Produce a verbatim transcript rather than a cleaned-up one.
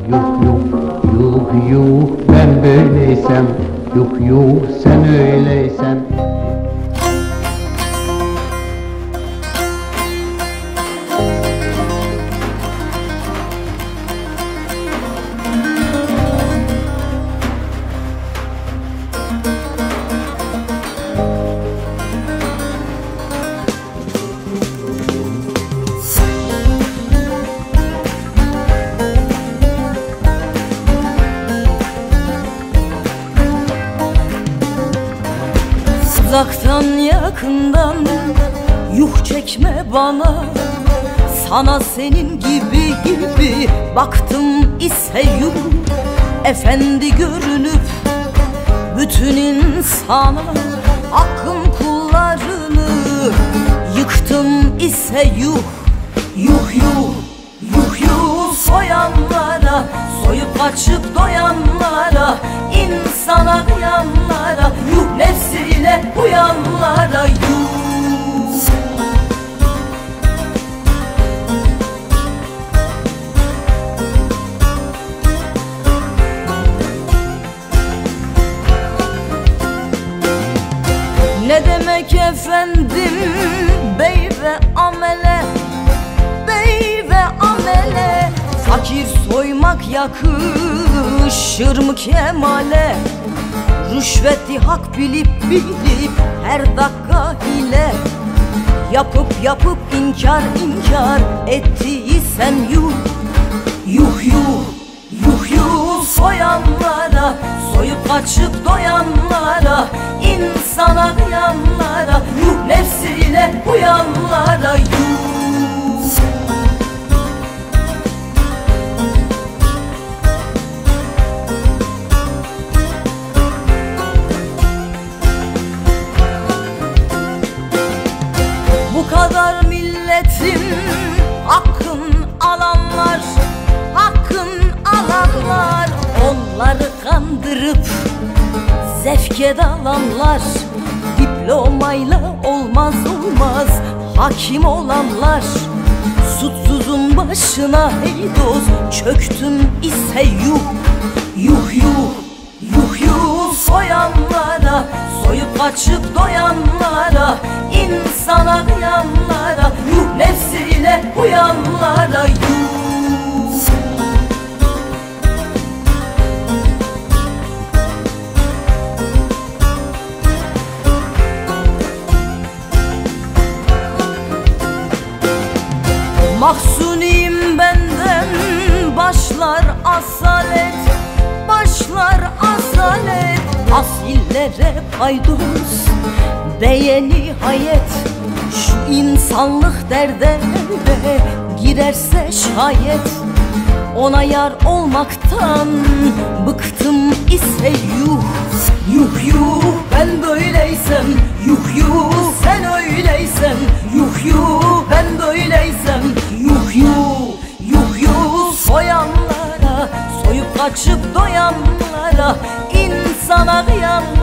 Yuh yuh yuh yuh ben böyleysem, yuh yuh sen öyleysen. Uzaktan yakından yuh çekme bana. Sana senin gibi gibi baktım ise yuh. Efendi görünüp bütün insana hakkın kullarını yıktım ise yuh. Yuh yuh yuh yuh soyanlara, soyup kaçıp doyanlara, insana kıyanlara, yuh nefsiyle uyanlara yuh. Ne demek efendim bey ve amele, bey ve amele. Fakir soymak yakışır mı kemale? Rüşveti hak bilip bilip her dakika hile yapıp yapıp inkar inkar ettiysem yuh. Yuh yuh yuh yuh soyanlara, soyup kaçıp doyanlara, insana kıyanlara, yuh nefsiyle uyanlara yuh. Bu kadar milletin hakkın alanlar, hakkın alanlar, onları kandırıp zevke dalanlar, diplomayla olmaz olmaz hakim olanlar. Suçsuzun başına hey dost çöktüm ise yuh. Yuh yuh yuh yuh soyanlara, soyup kaçıp doyanlara, insana kıyanlara, yuh nefsiyle uyanlara yuh. Mahzuniyim benden başlar asalet, başlar asalet. Asillere paydos beye nihayet, şu insanlık derde girerse şayet. Ona yar olmaktan bıktım ise yuh. Yuh yuh ben böyleysem, yuh yuh sen öyleysen, yuh yuh ben böyleysem, yuh yuh yuh yuh soyanlara, soyup kaçıp doyanlara, insana kıyanlara.